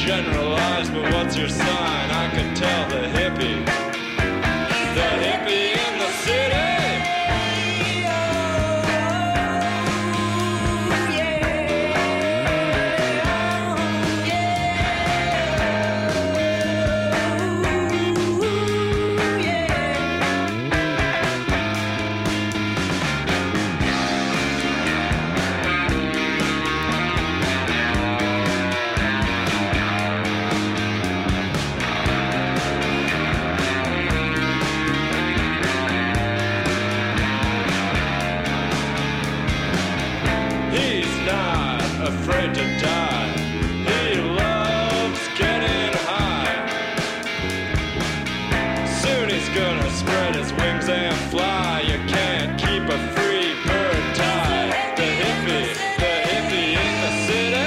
generalize, but what's your sign? I could tell the hippie in the city. Afraid to die. He loves getting high. Soon he's gonna spread his wings and fly. You can't keep a free bird tied. The hippie in the city.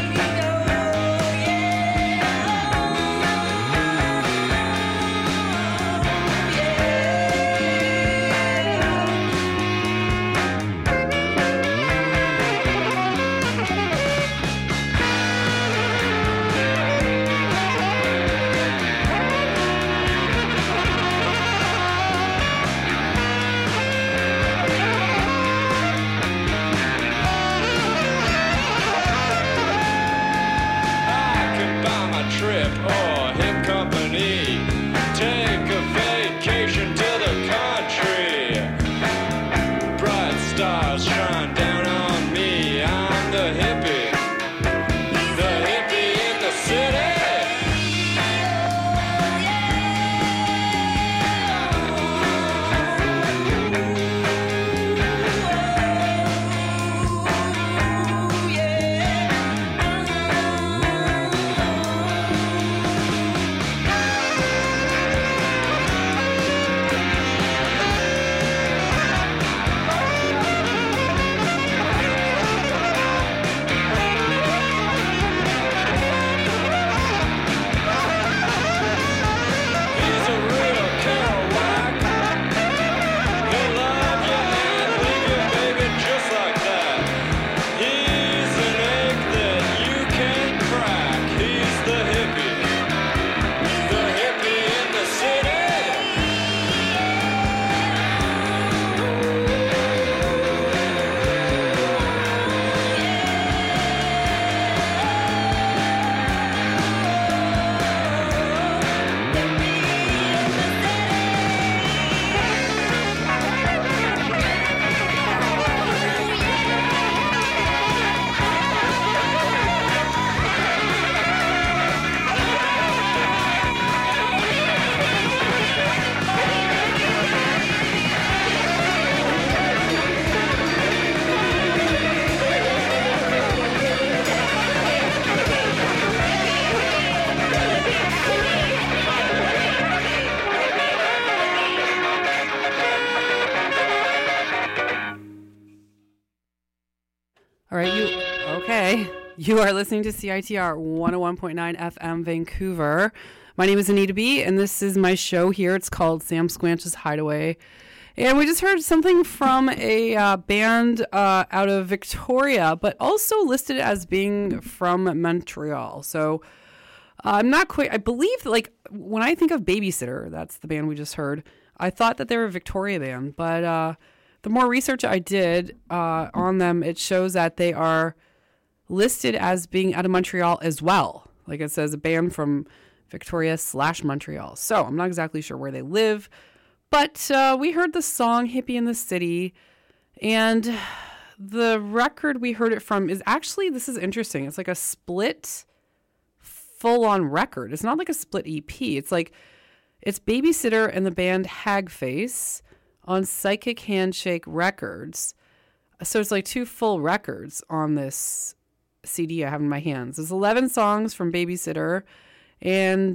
Trip or hip company, take a vacation to the country. Bright stars shine down on me. I'm the hippie in the city. You are listening to CITR 101.9 FM Vancouver. My name is Anita B, and this is my show here. It's called Sam Squanch's Hideaway. And we just heard something from a band out of Victoria, but also listed as being from Montreal. So I'm not quite, I believe, like, when I think of Babysitter, that's the band we just heard, I thought that they were a Victoria band. But the more research I did on them, it shows that they are listed as being out of Montreal as well. Like it says, a band from Victoria/Montreal. So I'm not exactly sure where they live, but we heard the song Hippie in the City, and the record we heard it from is actually, this is interesting, it's like a split full-on record. It's not like a split EP. It's like, it's Babysitter and the band Hagface on Psychic Handshake Records. So it's like two full records on this CD I have in my hands. There's 11 songs from Babysitter, and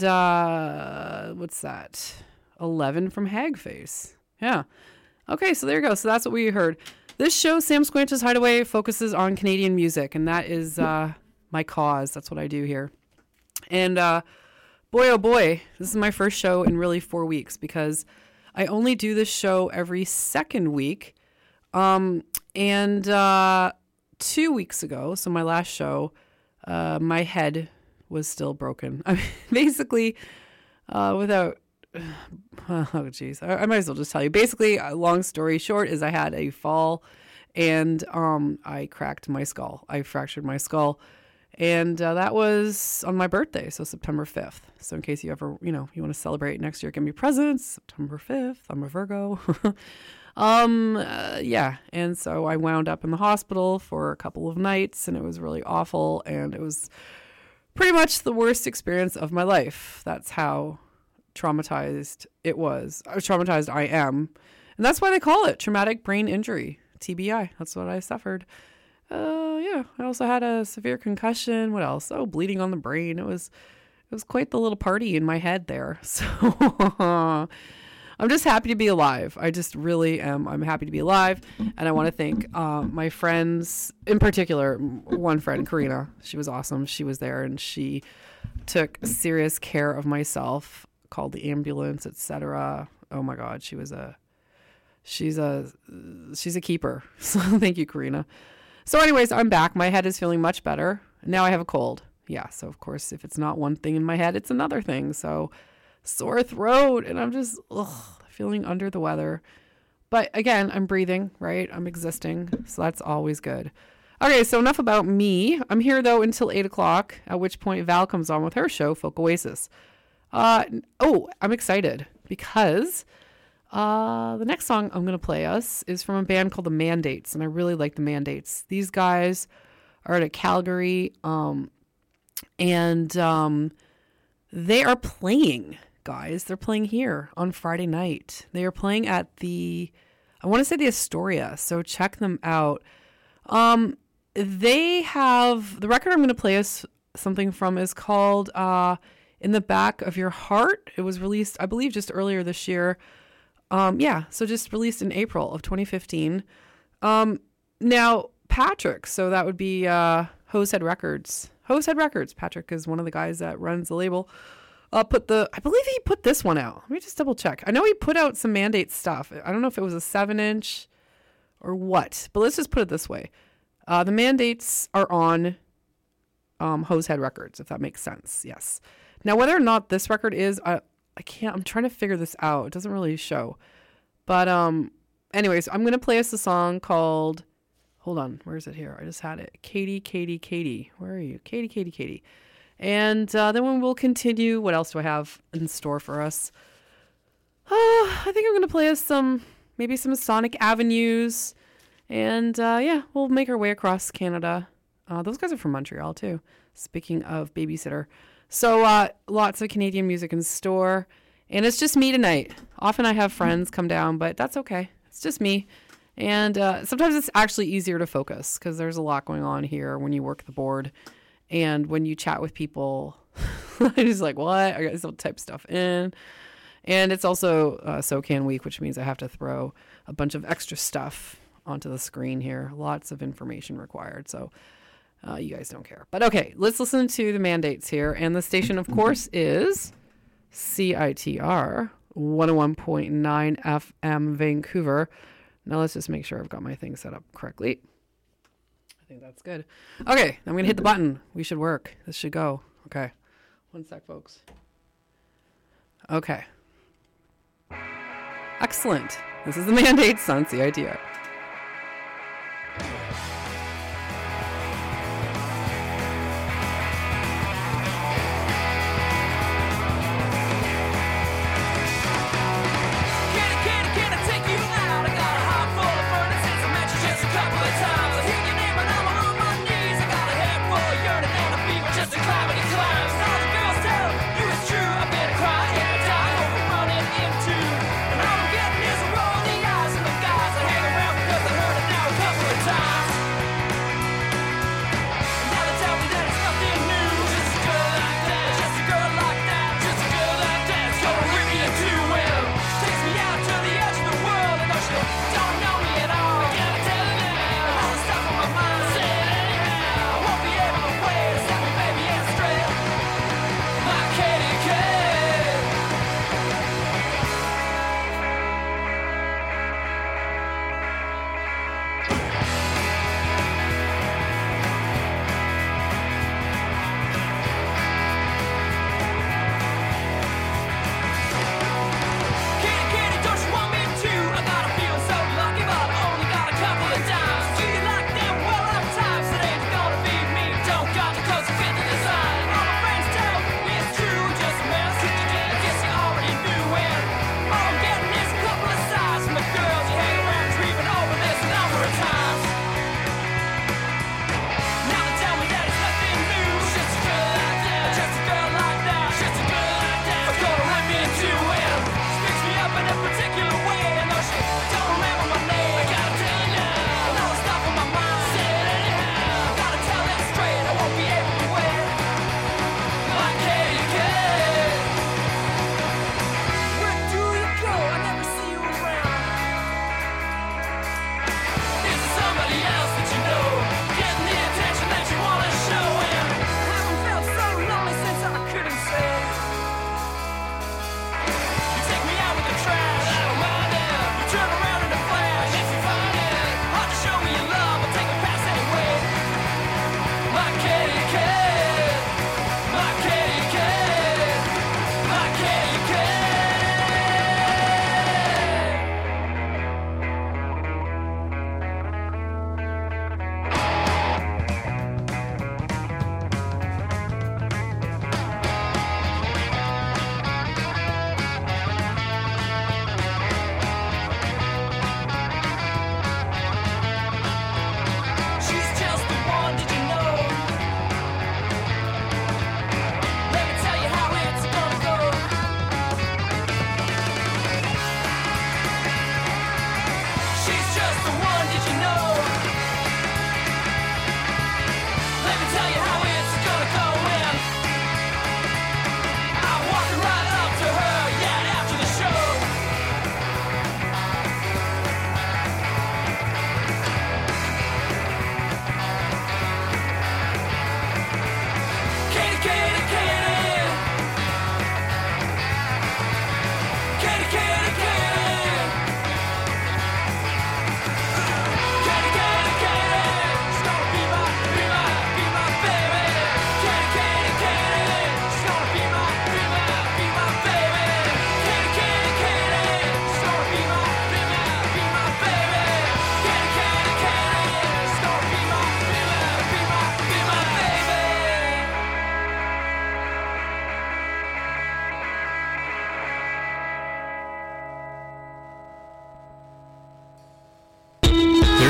what's that? 11 from Hagface. Yeah. Okay, so there you go. So that's what we heard. This show, Sam Squanch's Hideaway, focuses on Canadian music, and that is my cause. That's what I do here. And boy, oh boy, this is my first show in really 4 weeks, because I only do this show every second week. And 2 weeks ago, so my last show, my head was still broken. I mean, basically, without, oh geez, I might as well just tell you. Basically, long story short is I had a fall and I cracked my skull. I fractured my skull. And that was on my birthday, so September 5th. So in case you ever, you want to celebrate next year, give me presents, September 5th. I'm a Virgo. Yeah. And so I wound up in the hospital for a couple of nights, and it was really awful. And it was pretty much the worst experience of my life. That's how traumatized it was. Traumatized I am. And that's why they call it traumatic brain injury, TBI. That's what I suffered. Yeah, I also had a severe concussion. What else? Oh, bleeding on the brain. It was quite the little party in my head there. So I'm just happy to be alive. I just really am. I'm happy to be alive. And I want to thank my friends, in particular, one friend, Karina. She was awesome. She was there and she took serious care of myself, called the ambulance, etc. Oh my God, she's a keeper. So thank you, Karina. So anyways, I'm back. My head is feeling much better. Now I have a cold. Yeah, so of course, if it's not one thing in my head, it's another thing. So sore throat, and I'm just feeling under the weather. But again, I'm breathing, right? I'm existing, so that's always good. Okay, so enough about me. I'm here, though, until 8 o'clock, at which point Val comes on with her show, Folk Oasis. I'm excited because... the next song I'm going to play us is from a band called The Mandates, and I really like The Mandates. These guys are out of Calgary, and they are playing, guys. They're playing here on Friday night. They are playing at I want to say the Astoria, so check them out. They have, the record I'm going to play us something from is called In the Back of Your Heart. It was released, I believe, just earlier this year. So just released in April of 2015. Now, Patrick, so that would be Hosehead Records. Hosehead Records. Patrick is one of the guys that runs the label. I believe he put this one out. Let me just double check. I know he put out some Mandate stuff. I don't know if it was a 7-inch or what, but let's just put it this way. The Mandates are on Hosehead Records, if that makes sense. Yes. Now, whether or not this record is... I'm trying to figure this out. It doesn't really show. But anyways, I'm going to play us a song called, hold on, where is it here? I just had it. Katie, Katie, Katie. Where are you? Katie, Katie, Katie. And then when we'll continue, what else do I have in store for us? I think I'm going to play us maybe some Sonic Avenues. And we'll make our way across Canada. Those guys are from Montreal too. Speaking of Babysitter. So lots of Canadian music in store. And it's just me tonight. Often I have friends come down, but that's okay. It's just me. And sometimes it's actually easier to focus because there's a lot going on here when you work the board. And when you chat with people, I'm just like, what? I got to type stuff in. And it's also SoCan week, which means I have to throw a bunch of extra stuff onto the screen here. Lots of information required. So you guys don't care. But okay, let's listen to the Mandates here. And the station, of course, is CITR 101.9 FM Vancouver. Now let's just make sure I've got my thing set up correctly. I think that's good. Okay, I'm going to hit the button. We should work. This should go. Okay. One sec, folks. Okay. Excellent. This is the Mandates on CITR. Running into, and all I'm getting is a roll in the eyes, and the guys I hang around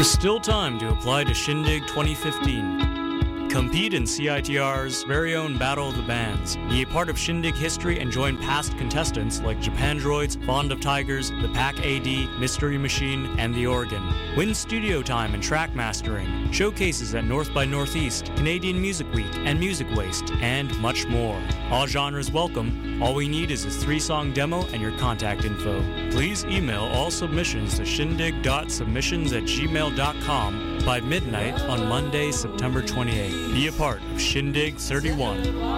There's still time to apply to Shindig 2015. Compete in CITR's very own Battle of the Bands. Be a part of Shindig history and join past contestants like Japandroids, Fond of Tigers, the Pack AD, Mystery Machine, and The Organ. Win studio time and track mastering, showcases at North by Northeast, Canadian Music Week, and Music Waste, and much more. All genres welcome. All we need is a 3-song demo and your contact info. Please email all submissions to shindig.submissions@gmail.com by midnight on Monday, September 28th. Be a part of Shindig 31.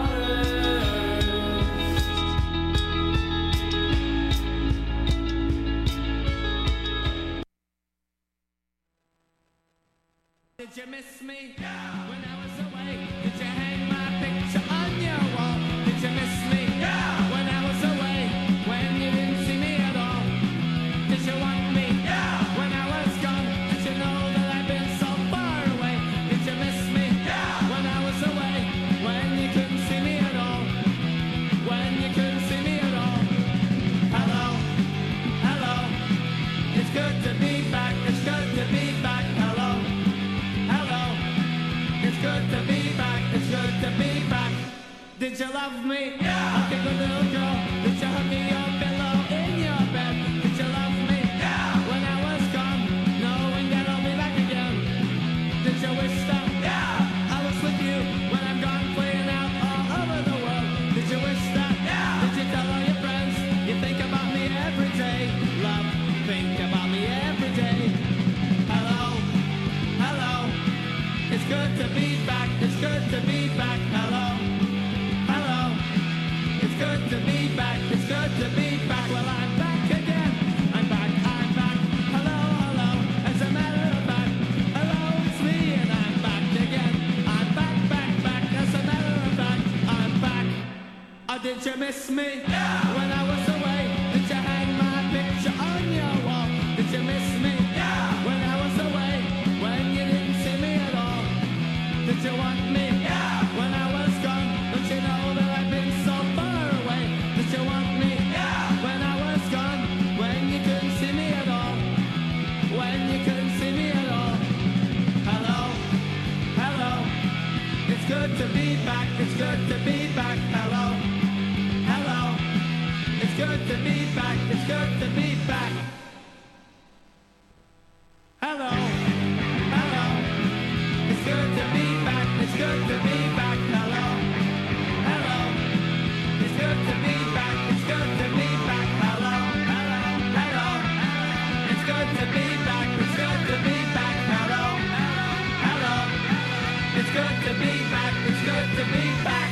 Did you miss me when I was away? Did you hang my picture on your wall? Did you miss me when I was away? When you didn't see me at all? Did you want me when I was gone? Did you know that I've been so far away? Did you miss me when I was away? When you couldn't see me at all? When you couldn't see me at all? Hello, hello. It's good to be back. It's good to be back. Hello. It's good to be back, it's good to be back. Did you love me? Like a good little girl. Did you hug me your pillow in your bed? Did you love me? When I was gone, knowing that I'll be back again. Did you wish that I was with you when I'm gone playing out all over the world? Did you wish that? Did you tell all your friends? You think about me every day. Love, think about me every day. Hello, hello. It's good to be back, it's good to be back, hello, hello. It's good to be back, it's good to be back. Well, I'm back again, I'm back, hello, hello. As a matter of fact, hello, it's me and I'm back again. I'm back, as a matter of fact, I'm back. Oh, did you miss me when I was away? Did you hang my picture on your wall? Did you miss me when I was away? When you didn't see me at all? Did you want me when I was gone? Don't you know that I've been so far away? Did you want me when I was gone? When you couldn't see me at all? When you couldn't see me at all? Hello, hello. It's good to be back, it's good to be back. Hello, hello. It's good to be back, it's good to be back. Hello, hello. It's good to be back, it's good to be back, hello, hello. It's good to be back, it's good to be back, hello, hello, hello. It's good to be back, it's good to be back, hello, hello. It's good to be back, it's good to be back.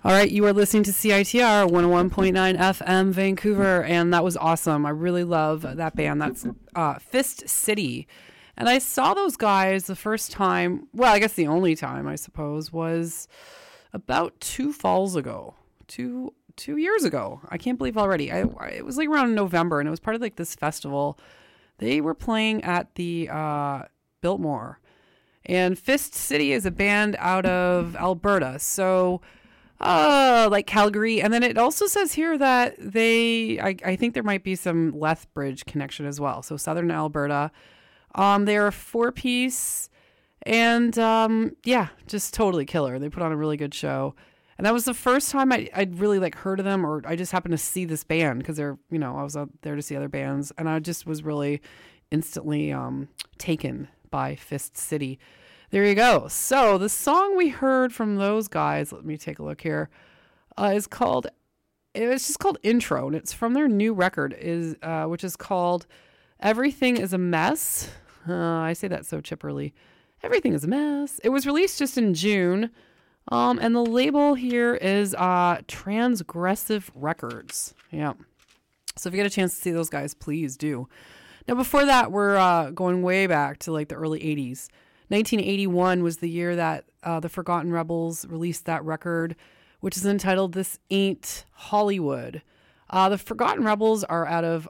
All right, you are listening to CITR 101.9 FM Vancouver, and that was awesome. I really love that band. That's Fist City. And I saw those guys the first time, well, I guess the only time, I suppose, was about 2 falls ago. Two years ago. I can't believe already. It was like around November, and it was part of like this festival. They were playing at the Biltmore. And Fist City is a band out of Alberta. So... like Calgary. And then it also says here that I think there might be some Lethbridge connection as well. So Southern Alberta. They're a 4-piece and, just totally killer. They put on a really good show. And that was the first time I'd really like heard of them, or I just happened to see this band because they're, I was out there to see other bands, and I just was really instantly, taken by Fist City. There you go. So the song we heard from those guys, let me take a look here, it's just called Intro, and it's from their new record, which is called Everything is a Mess. I say that so chipperly. Everything is a Mess. It was released just in June, and the label here is Transgressive Records. Yeah. So if you get a chance to see those guys, please do. Now before that, we're going way back to like the early 80s. 1981 was the year that the Forgotten Rebels released that record, which is entitled This Ain't Hollywood. The Forgotten Rebels are out of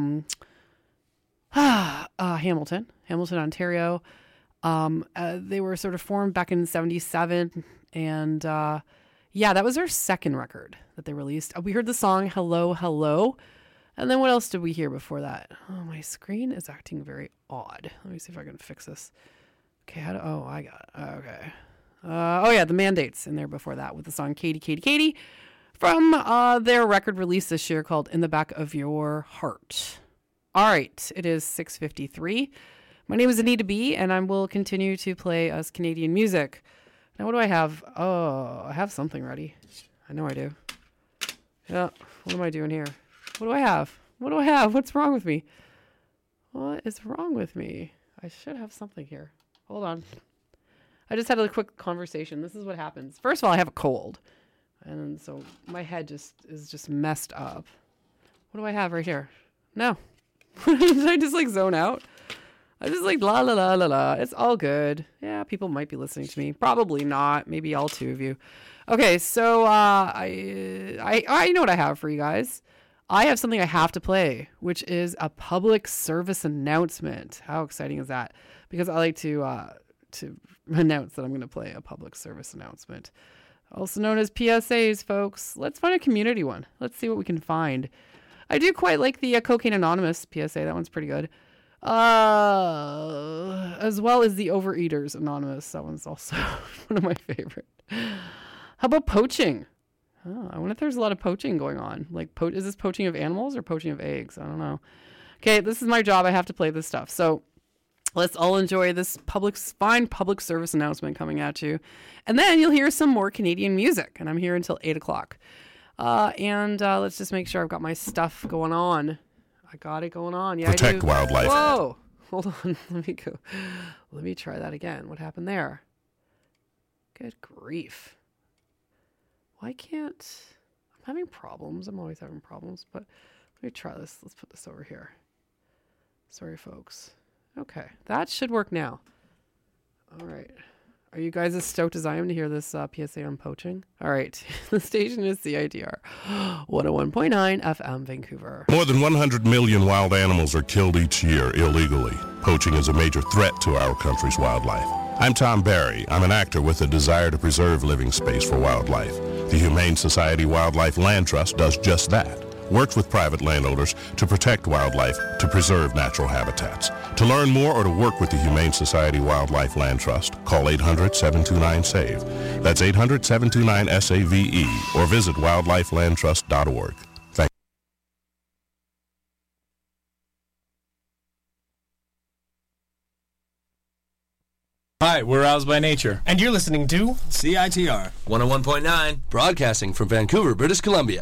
Hamilton, Ontario. They were sort of formed back in 77. And that was their second record that they released. We heard the song Hello, Hello. And then what else did we hear before that? Oh, my screen is acting very odd. Let me see if I can fix this. Okay, I got it. Okay. The Mandates in there before that with the song Katie, Katie, Katie from their record release this year called In the Back of Your Heart. All right, it is 6:53. My name is Anita B, and I will continue to play us Canadian music. Now, what do I have? Oh, I have something ready. I know I do. Yeah, what am I doing here? What do I have? What's wrong with me? What is wrong with me? I should have something here. Hold on. I just had a quick conversation. This is what happens. First of all, I have a cold. And so my head is just messed up. What do I have right here? No. Did I just like zone out? I just like la la la la la. It's all good. Yeah, people might be listening to me. Probably not. Maybe all 2 of you. Okay, so I know what I have for you guys. I have something I have to play, which is a public service announcement. How exciting is that? Because I like to announce that I'm going to play a public service announcement, also known as PSAs, folks. Let's find a community one. Let's see what we can find. I do quite like the Cocaine Anonymous PSA. That one's pretty good. As well as the Overeaters Anonymous. That one's also one of my favorite. How about poaching? Oh, I wonder if there's a lot of poaching going on. Like, is this poaching of animals or poaching of eggs? I don't know. Okay, this is my job. I have to play this stuff. So let's all enjoy this fine public service announcement coming at you. And then you'll hear some more Canadian music. And I'm here until 8 o'clock. Let's just make sure I've got my stuff going on. I got it going on. Yeah, Protect wildlife. Whoa. Hold on. Let me go. Let me try that again. What happened there? Good grief. Why can't... I'm having problems. I'm always having problems. But let me try this. Let's put this over here. Sorry, folks. Okay. That should work now. All right. Are you guys as stoked as I am to hear this PSA on poaching? All right. The station is CITR 101.9 FM Vancouver. More than 100 million wild animals are killed each year illegally. Poaching is a major threat to our country's wildlife. I'm Tom Barry. I'm an actor with a desire to preserve living space for wildlife. The Humane Society Wildlife Land Trust does just that. Works with private landowners to protect wildlife, to preserve natural habitats. To learn more or to work with the Humane Society Wildlife Land Trust, call 800-729-SAVE. That's 800-729-SAVE, or visit wildlifelandtrust.org. Thank you. Hi, we're Roused by Nature. And you're listening to CITR 101.9, broadcasting from Vancouver, British Columbia.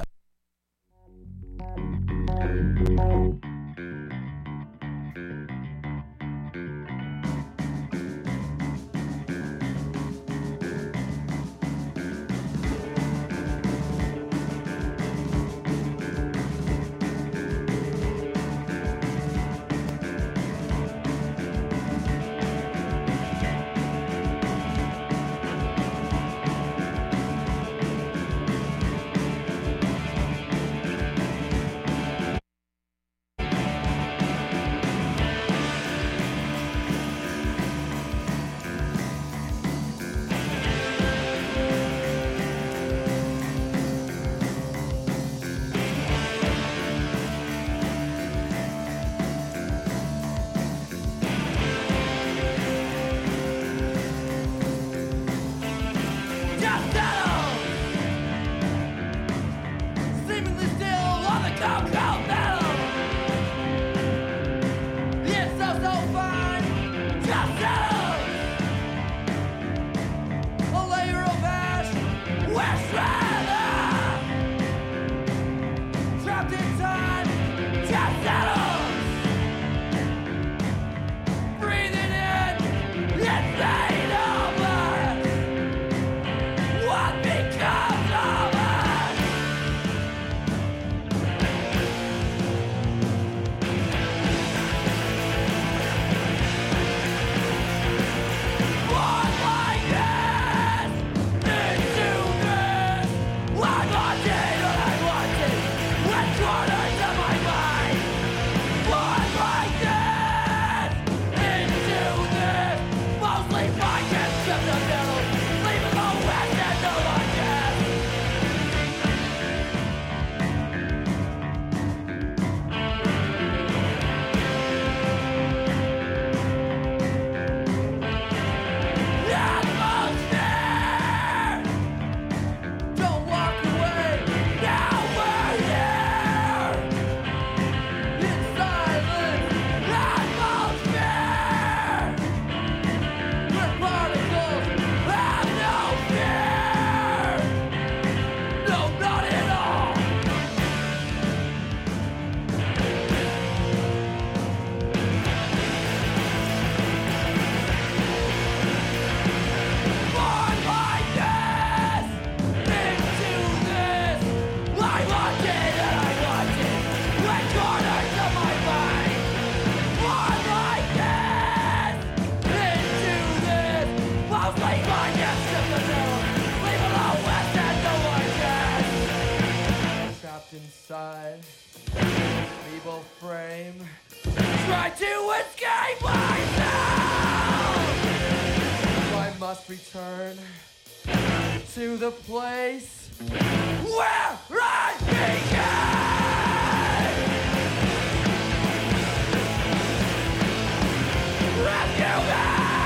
inside feeble frame. Try to escape myself. I must return to the place where I began. Rescue me!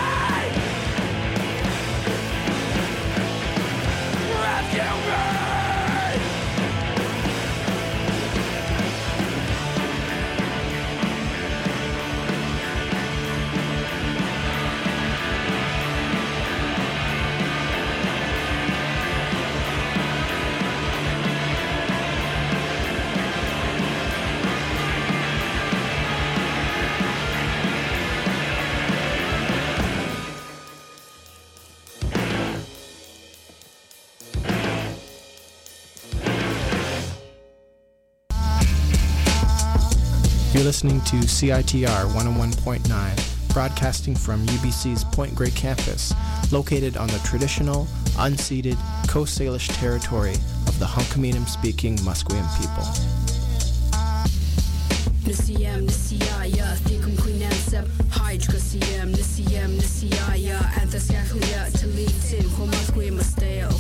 Rescue me! You're listening to CITR 101.9, broadcasting from UBC's Point Grey campus, located on the traditional, unceded Coast Salish territory of the Hunkaminam-speaking Musqueam people. Nisiyam nisiyaya thikum kuinansab hydra siyam nisiyaya anthasyakuya talitin homasqueam masteo.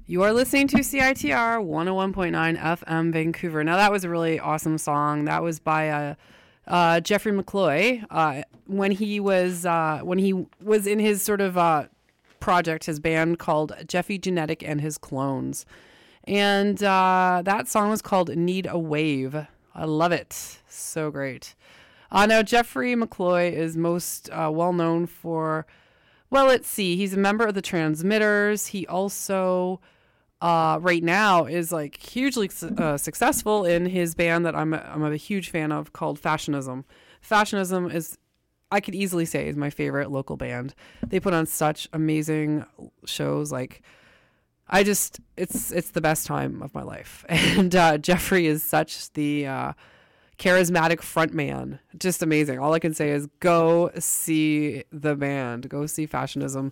You are listening to CITR 101.9 FM Vancouver. Now, that was a really awesome song. That was by Jeffrey McCloy. When he was in his sort of project, his band called Jeffy Genetic and His Clones. And that song was called Need a Wave. I love it. So great. Now, Jeffrey McCloy is most well known for, well, let's see. He's a member of the Transmitters. He also, right now, is like hugely successful in his band that I'm a huge fan of called Fashionism. Fashionism is, I could easily say, is my favorite local band. They put on such amazing shows. Like, it's the best time of my life. And Jeffrey is such the charismatic frontman. Just amazing. All I can say is go see the band. Go see Fashionism.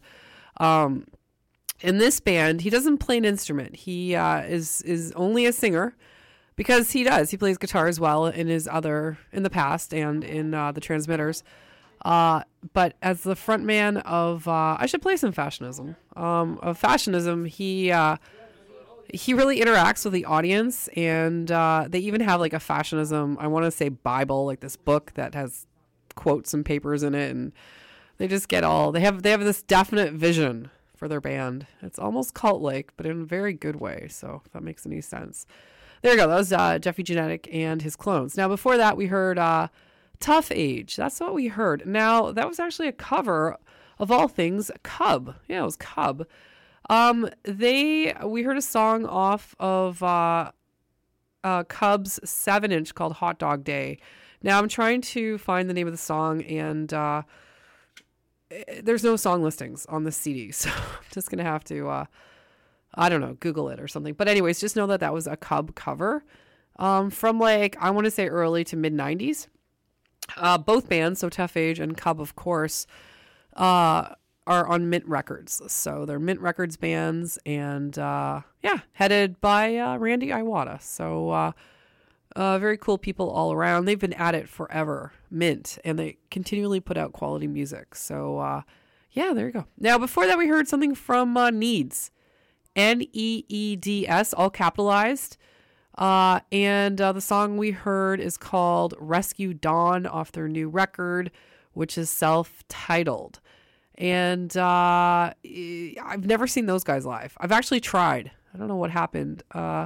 In this band, he doesn't play an instrument. He is only a singer because he does. He plays guitar as well in the past and in the Transmitters. But as the frontman of, I should play some Fashionism. Of Fashionism, he really interacts with the audience, and they even have like a Fashionism, I want to say Bible, like this book that has quotes and papers in it, and they just get all, they have this definite vision for their band. It's almost cult-like, but in a very good way, so if that makes any sense. There you go. That was Jeffy Genetic and His Clones. Now, before that, we heard Tough Age. That's what we heard. Now, that was actually a cover of all things Cub. Yeah, it was Cub. We heard a song off of Cub's 7-inch called Hot Dog Day. Now, I'm trying to find the name of the song, and there's no song listings on the CD, so I'm just going to have to, I don't know, Google it or something. But anyways, just know that was a Cub cover from like, I want to say early to mid-90s. Both bands, so Tough Age and Cub, of course, are on Mint Records. So they're Mint Records bands, and headed by Randy Iwata. So very cool people all around. They've been at it forever, Mint, and they continually put out quality music. So there you go. Now, before that, we heard something from Needs, Needs, all capitalized. And the song we heard is called Rescue Dawn off their new record, which is self-titled. And I've never seen those guys live. I've actually tried. I don't know what happened. I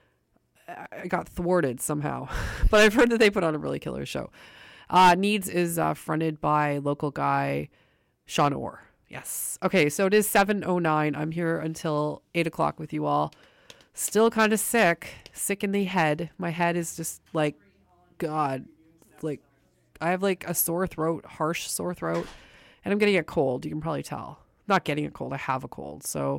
got thwarted somehow. But I've heard that they put on a really killer show. Needs is fronted by local guy Sean Orr. Yes. Okay, so it is 7:09. I'm here until 8 o'clock with you all. Still kind of sick in the head. My head is just like, God, like I have like a sore throat, harsh sore throat, and I'm getting a cold. You can probably tell. Not getting a cold. I have a cold. So,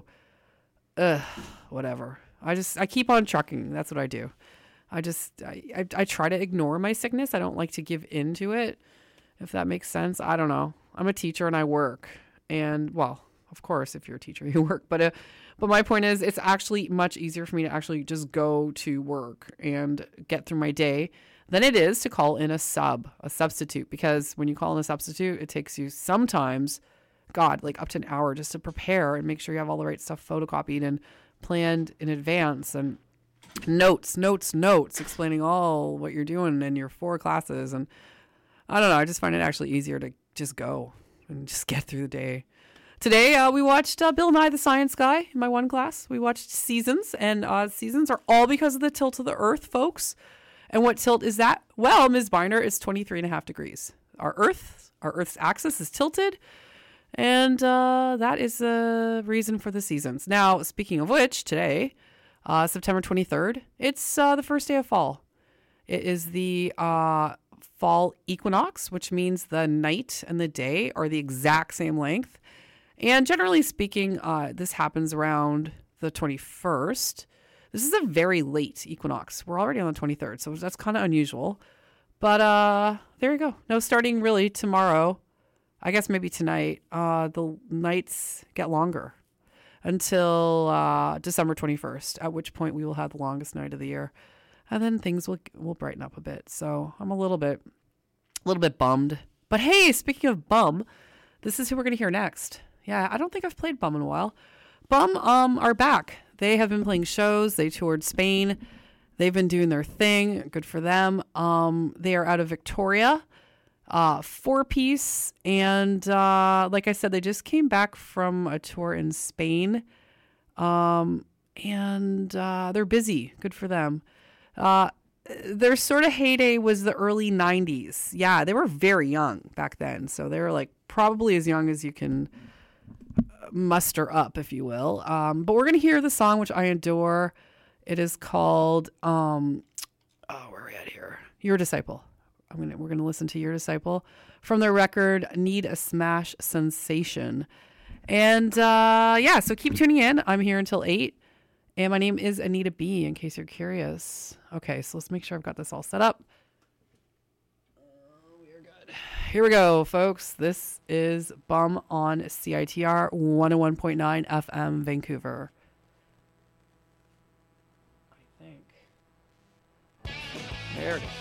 whatever. I keep on trucking. That's what I do. I try to ignore my sickness. I don't like to give in to it, if that makes sense. I don't know. I'm a teacher and I work. And, well, of course, if you're a teacher, you work. But my point is, it's actually much easier for me to actually just go to work and get through my day than it is to call in a substitute. Because when you call in a substitute, it takes you sometimes, like up to an hour just to prepare and make sure you have all the right stuff photocopied and planned in advance, and notes explaining all what you're doing in your 4 classes. And I don't know, I just find it actually easier to just go and just get through the day. Today, we watched Bill Nye the Science Guy in my 1 class. We watched Seasons, and Seasons are all because of the tilt of the Earth, folks. And what tilt is that? Well, Ms. Biner, it's 23.5 degrees. Our Earth's axis is tilted, and that is the reason for the seasons. Now, speaking of which, today, September 23rd, it's the first day of fall. It is the fall equinox, which means the night and the day are the exact same length. And generally speaking, this happens around the 21st. This is a very late equinox. We're already on the 23rd, so that's kind of unusual. But there you go. No, starting really tomorrow, I guess maybe tonight, the nights get longer until December 21st, at which point we will have the longest night of the year. And then things will brighten up a bit. So I'm a little bit bummed. But hey, speaking of bum, this is who we're going to hear next. Yeah, I don't think I've played Bum in a while. Bum are back. They have been playing shows. They toured Spain. They've been doing their thing. Good for them. They are out of Victoria, 4-piece. And like I said, they just came back from a tour in Spain. And they're busy. Good for them. Their sort of heyday was the early 90s. Yeah, they were very young back then. So they were like probably as young as you can muster up, if you will. But we're going to hear the song, which I adore. It is called, where are we at here? Your Disciple. We're gonna listen to Your Disciple from their record Need a Smash Sensation. And so keep tuning in. I'm here until 8. And my name is Anita B, in case you're curious. Okay, so let's make sure I've got this all set up. We're good. Here we go, folks. This is Bum on CITR 101.9 FM Vancouver. There it is.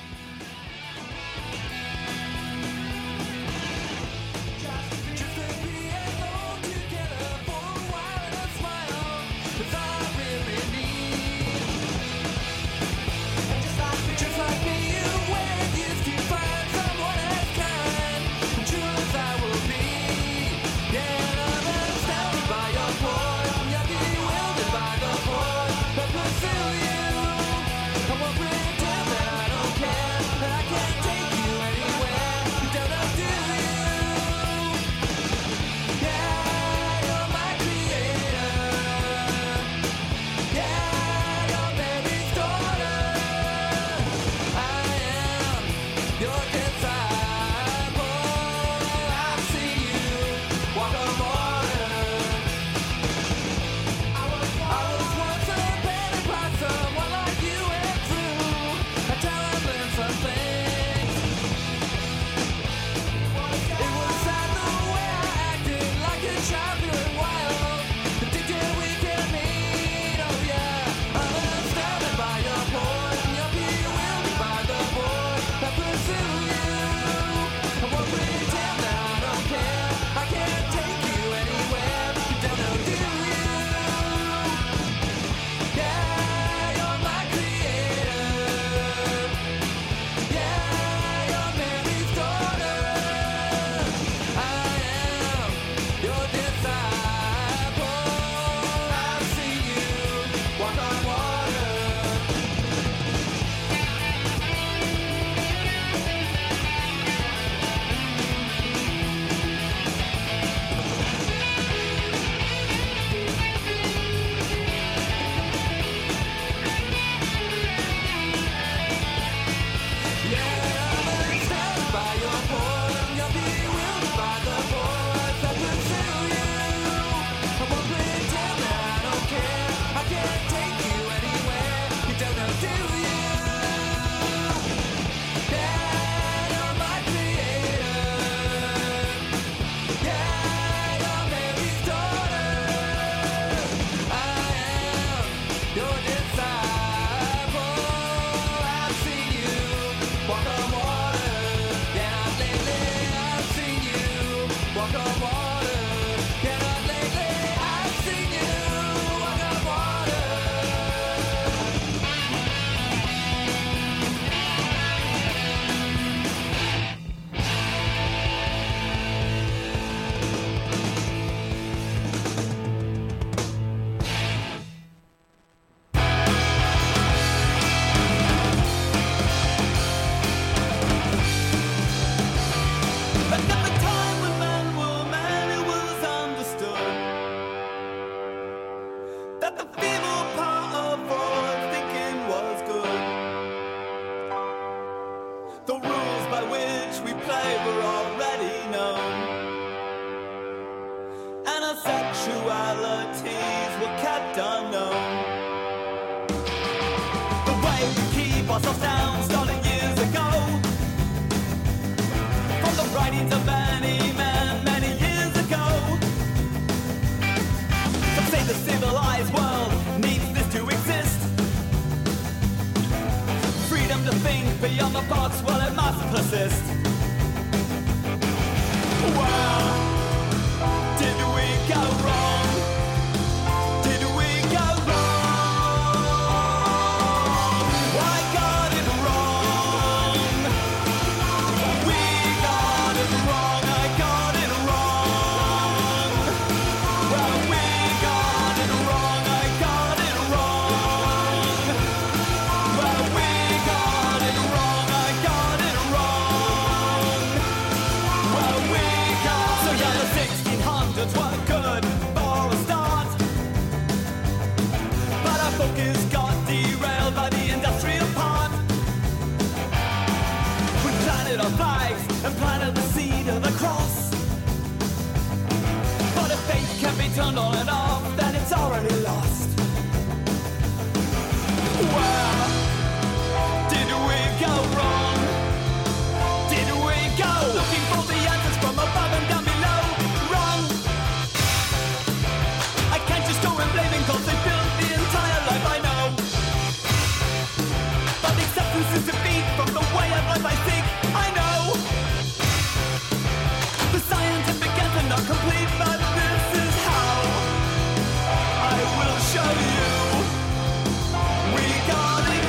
sexualities were kept unknown. The way we keep ourselves down started years ago, from the writings of many men many years ago. Some say the civilized world needs this to exist. Freedom to think beyond the box, well, it must persist. Where did we go wrong? Did we go turned on and off, then it's already lost. Where did we go wrong? Did we go looking for the answers from above and down below? Wrong. I can't just go and blaming cause they built the entire life I know. But acceptance is defeat from the way of life I seek. I know the scientific answer not complete, but this is how I will show you. We got it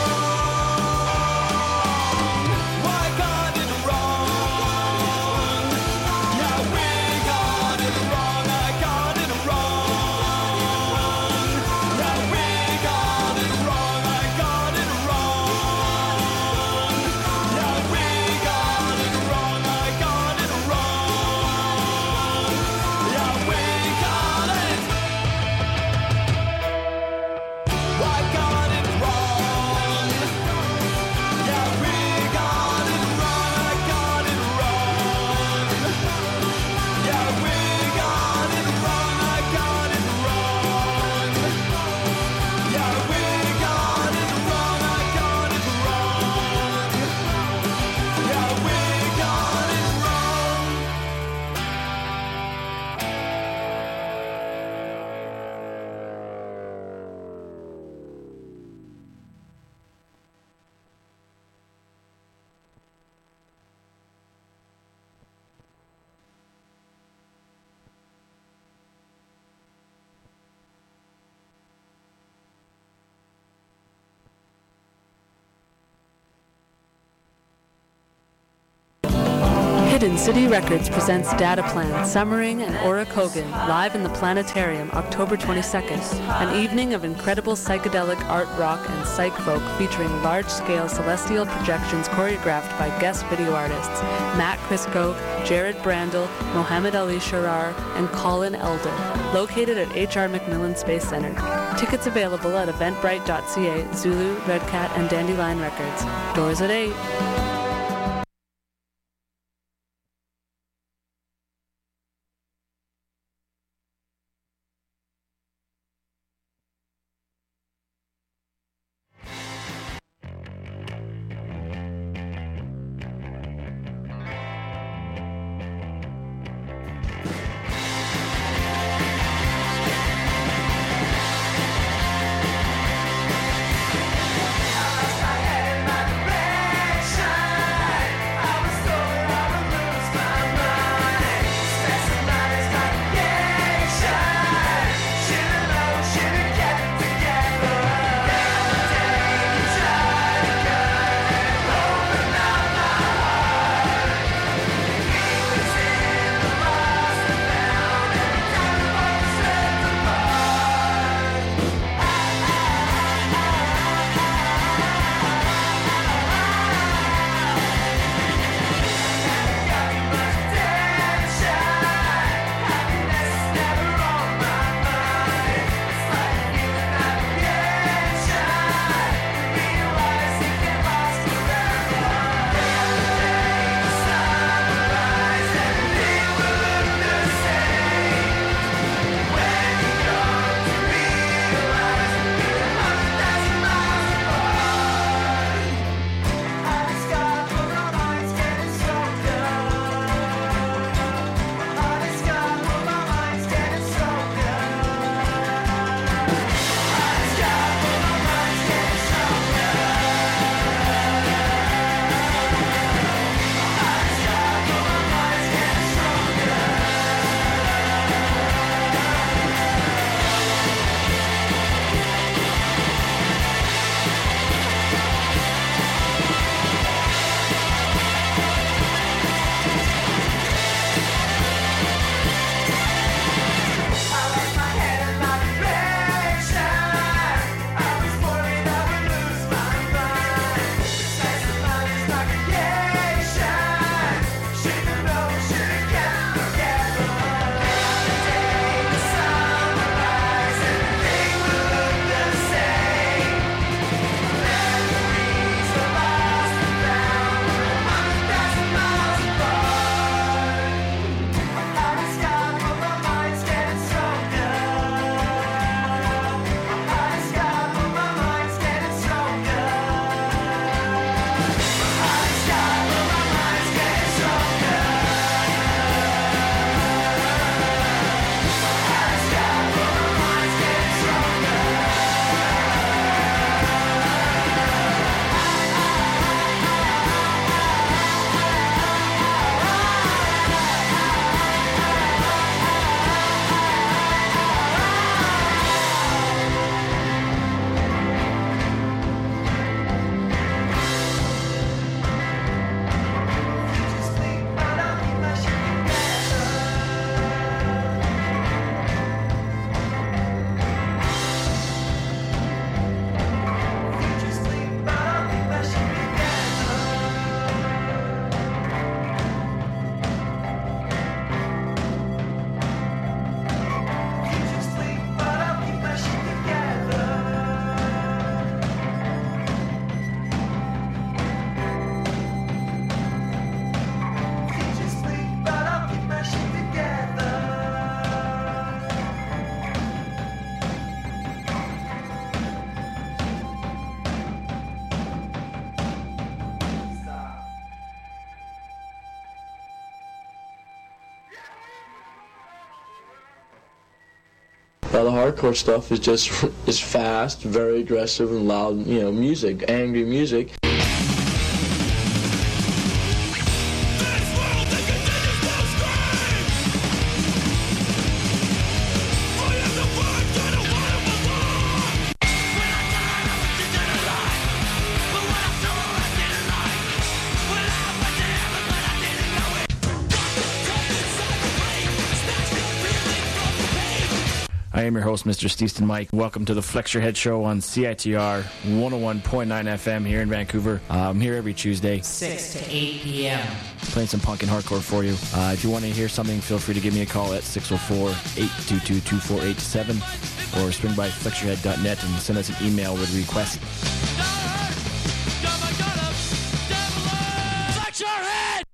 wrong. Why got it wrong? Yeah, we got it wrong. I got it wrong. Yeah, we got it wrong. I got it wrong. Yeah, we got it wrong. I got it wrong. Yeah, we got it. Why got it wrong? Yeah, we got it wrong. I got it wrong. Yeah, we got it wrong. I got it wrong. Yeah, we got it wrong. I got it wrong. Yeah, we got it wrong. Hidden City Records presents Dataplan, Summering, and Aura Kogan live in the Planetarium, October 22nd. An evening of incredible psychedelic art rock and psych folk featuring large-scale celestial projections choreographed by guest video artists Matt Crisco, Jared Brandel, Mohammed Ali Sharar, and Colin Elder, located at H.R. McMillan Space Center. Tickets available at eventbrite.ca, Zulu, Red Cat, and Dandelion Records. Doors at 8. I lost my head in my direction. Now the hardcore stuff is just is fast, very aggressive and loud, music, angry music. I am your host, Mr. Steeston Mike. Welcome to the Flex Your Head Show on CITR 101.9 FM here in Vancouver. I'm here every Tuesday, 6 to 8 p.m. playing some punk and hardcore for you. If you want to hear something, feel free to give me a call at 604-822-2487 or swing by flexyourhead.net and send us an email with a request. Flex your head!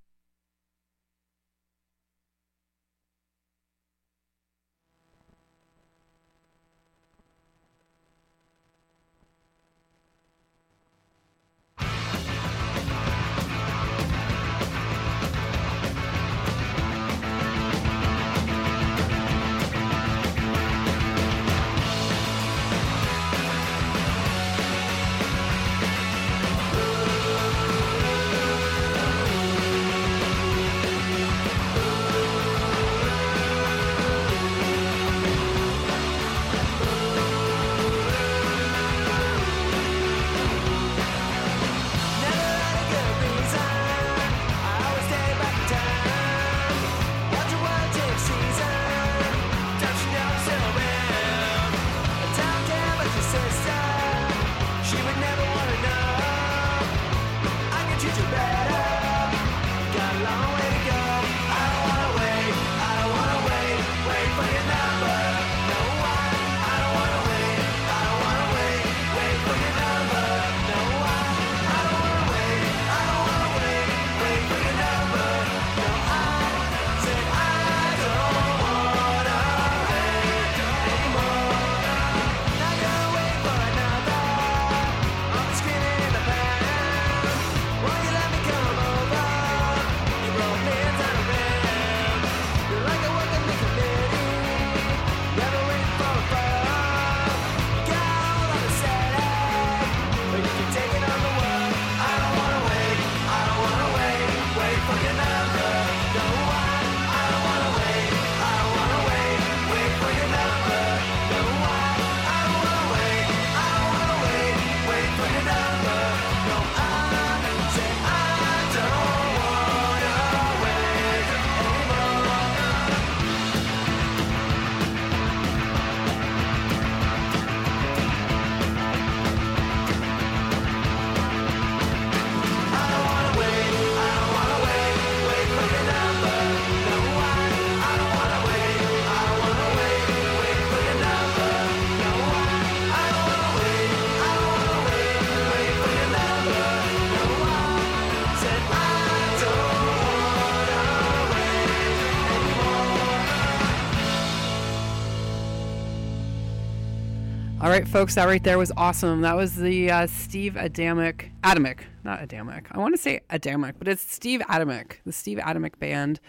All right, folks, that right there was awesome. That was the Steve Adamic, not Adamic. I want to say Adamic, but it's Steve Adamic, the Steve Adamic Band.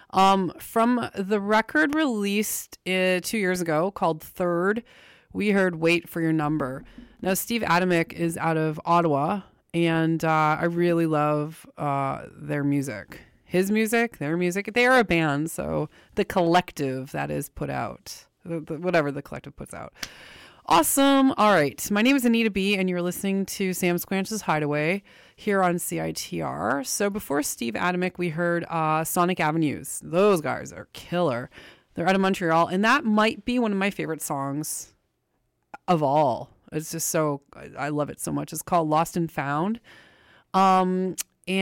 From the record released 2 years ago called Third, we heard Wait for Your Number. Now, Steve Adamic is out of Ottawa, and I really love their music. His music, their music. They are a band, so the collective that is put out, whatever the collective puts out. Awesome. All right. My name is Anita B, and you're listening to Sam Squanch's Hideaway here on CITR. So before Steve Adamic, we heard Sonic Avenues. Those guys are killer. They're out of Montreal, and that might be one of my favorite songs of all. It's just so, I love it so much. It's called Lost and Found. And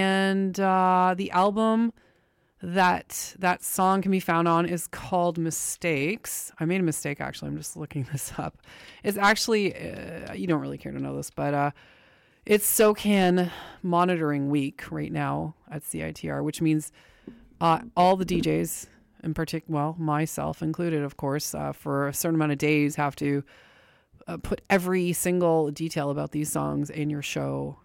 the album that song can be found on is called Mistakes. I made a mistake, actually. I'm just looking this up. It's actually, you don't really care to know this, but it's SOCAN Monitoring Week right now at CITR, which means all the DJs, in particular, well, myself included, of course, for a certain amount of days have to put every single detail about these songs in your show,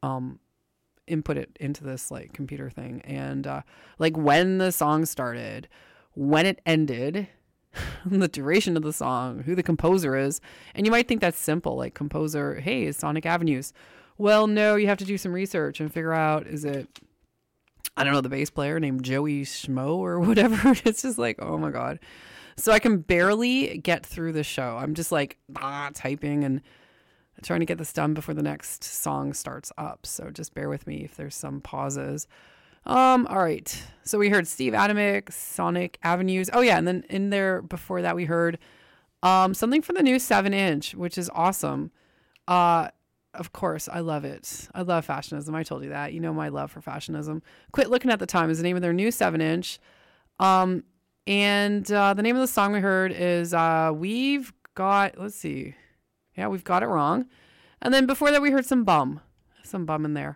input it into this like computer thing, and like when the song started, when it ended, the duration of the song, who the composer is. And you might think that's simple, like composer, hey, is Sonic Avenues. Well, no, you have to do some research and figure out, is it, I don't know, the bass player named Joey Schmo or whatever. It's just like, oh my God. So I can barely get through the show. I'm just like typing and trying to get this done before the next song starts up. So just bear with me if there's some pauses. All right. So we heard Steve Atomic, Sonic Avenues. Oh yeah. And then in there before that, we heard something from the new 7-inch, which is awesome. Of course, I love it. I love Fashionism. I told you that. You know my love for Fashionism. Quit Looking at the Time is the name of their new 7-inch. And the name of the song we heard is We've Got, let's see. Yeah, We've Got It Wrong. And then before that, we heard some bum in there.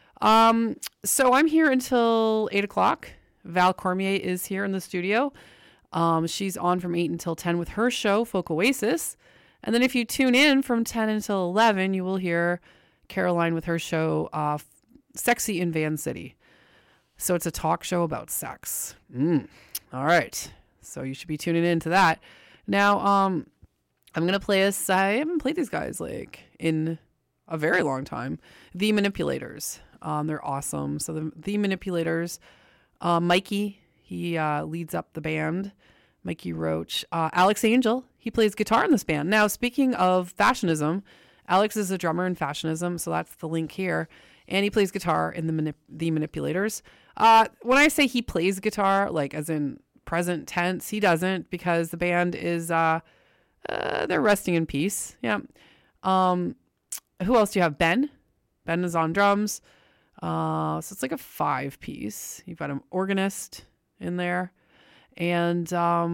So I'm here until 8 o'clock. Val Cormier is here in the studio. She's on from 8 until 10 with her show, Folk Oasis. And then if you tune in from 10 until 11, you will hear Caroline with her show, Sexy in Van City. So it's a talk show about sex. All right. So you should be tuning in to that. Now, I'm going to play us. I haven't played these guys like in a very long time. The Manipulators. They're awesome. So the Manipulators, Mikey, he leads up the band. Mikey Roach. Alex Angel, he plays guitar in this band. Now, speaking of Fashionism, Alex is a drummer in Fashionism, so that's the link here. And he plays guitar in the Manipulators. When I say he plays guitar, like as in present tense, he doesn't, because the band is, they're resting in peace. Yeah. Who else do you have? Ben. Ben is on drums. So it's like a 5-piece. You've got an organist in there. And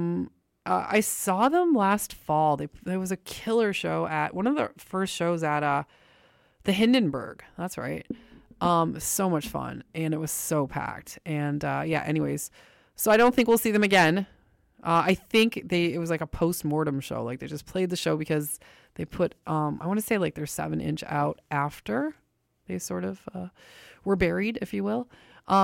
I saw them last fall. There was a killer show at one of the first shows at the Hindenburg. That's right. So much fun, and it was so packed. And yeah, anyways, so I don't think we'll see them again. I think it was like a post-mortem show. Like they just played the show because they put I want to say like their 7-inch out after they sort of were buried, if you will.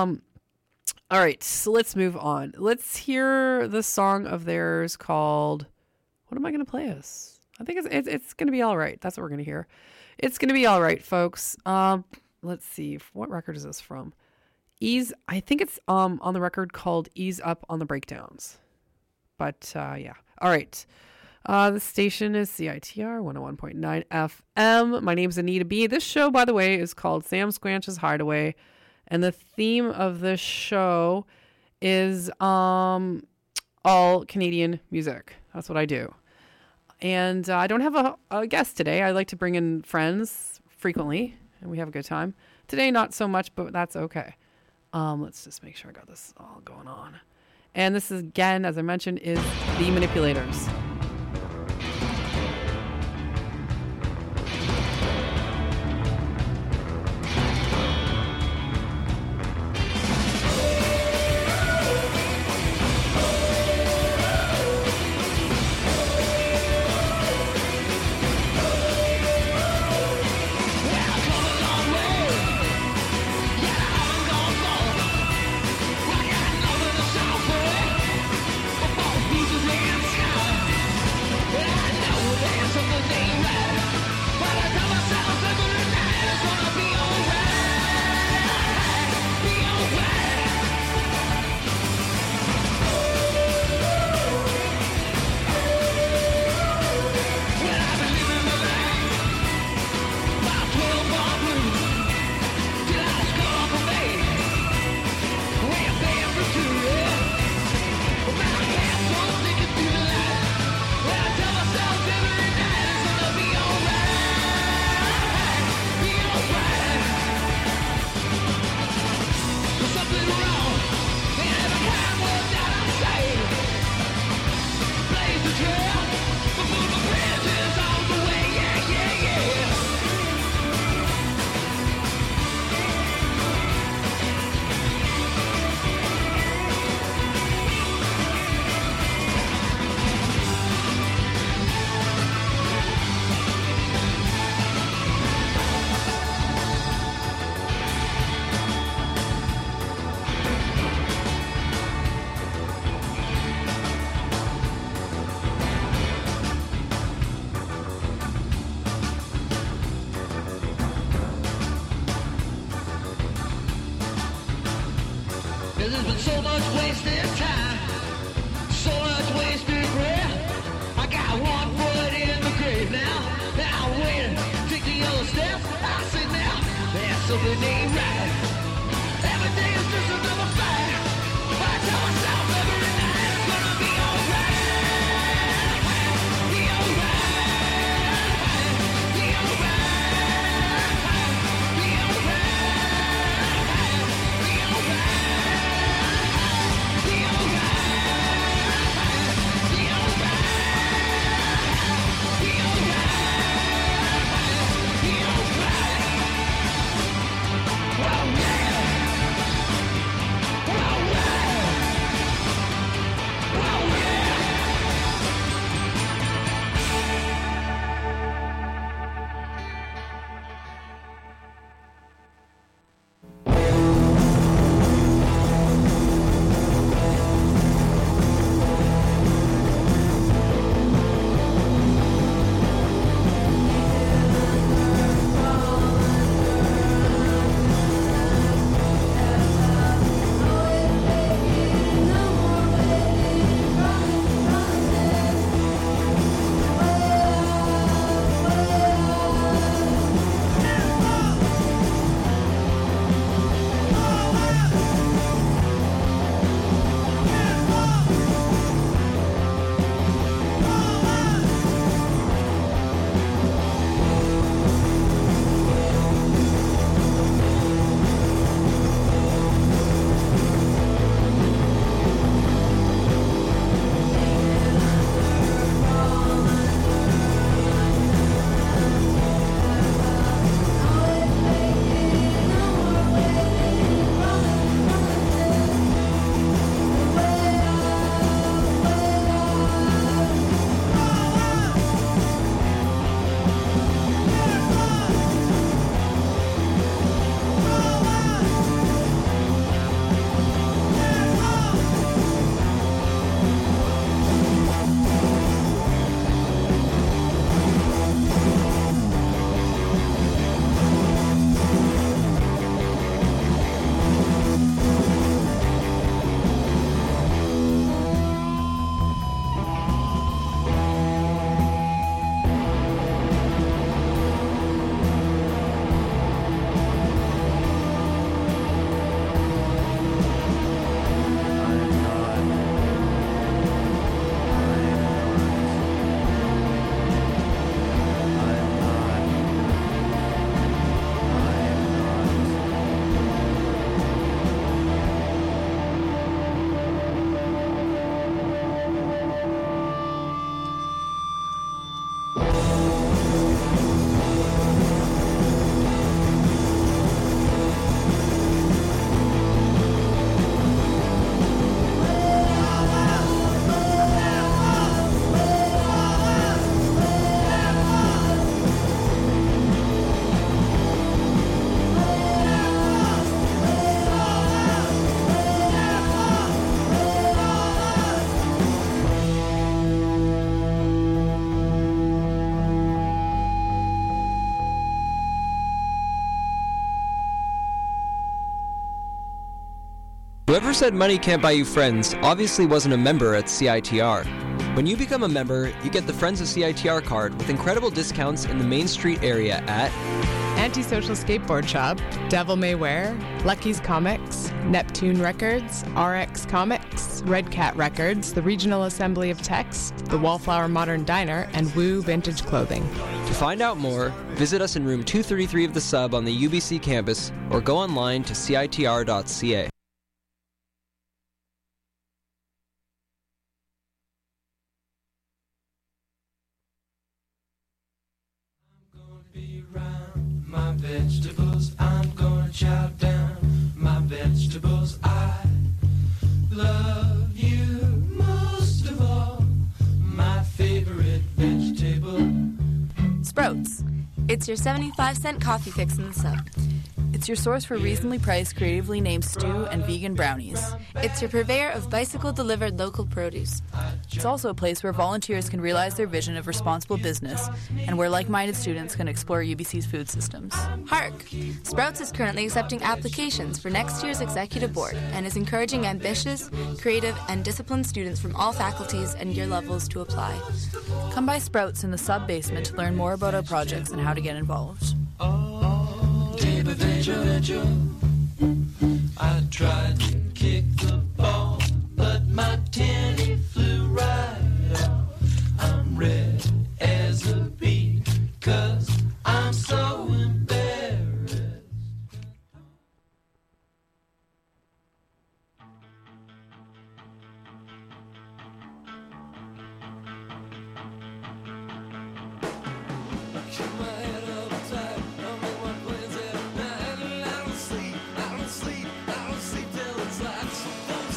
All right, so let's move on. Let's hear the song of theirs called, what am I going to play us? I think it's going to be all right. That's what we're going to hear. It's going to be all right, folks. Let's see. What record is this from? I think it's on the record called Ease Up on the Breakdowns. But yeah. All right. The station is CITR 101.9 FM. My name's Anita B. This show, by the way, is called Sam Squanch's Hideaway. And the theme of this show is all Canadian music. That's what I do. And I don't have a guest today. I like to bring in friends frequently, and we have a good time. Today, not so much, but that's okay. Let's just make sure I got this all going on. And this is, again, as I mentioned, is The Manipulators. Pieces in the sky. something ain't right. Everything is just another fight. But I tell myself every night it's gonna be alright. Be alright. Be alright. Be alright. Be alright. Be alright. Be alright. Be alright. Be alright. Oh yeah. Oh yeah. Oh yeah. Whoever said money can't buy you friends obviously wasn't a member at CITR. When you become a member, you get the Friends of CITR card with incredible discounts in the Main Street area at Antisocial Skateboard Shop, Devil May Wear, Lucky's Comics, Neptune Records, RX Comics, Red Cat Records, the Regional Assembly of Text, the Wallflower Modern Diner, and Woo Vintage Clothing. To find out more, visit us in room 233 of the Sub on the UBC campus or go online to citr.ca. My vegetables, I'm gonna chow down my vegetables. I love you most of all, my favorite vegetable. Sprouts. It's your 75-cent coffee fix in the Sub. It's your source for reasonably priced, creatively named stew and vegan brownies. It's your purveyor of bicycle-delivered local produce. It's also a place where volunteers can realize their vision of responsible business and where like-minded students can explore UBC's food systems. Hark! Sprouts is currently accepting applications for next year's executive board and is encouraging ambitious, creative, and disciplined students from all faculties and year levels to apply. Come by Sprouts in the Sub basement to learn more about our projects and how to get involved. David Vigil. I tried to kick the ball, but my tenny flew right off. I'm red as a bee, 'cause I'm so embarrassed. Keep my head up tight, I make my plans at night, and I don't sleep till it's like something.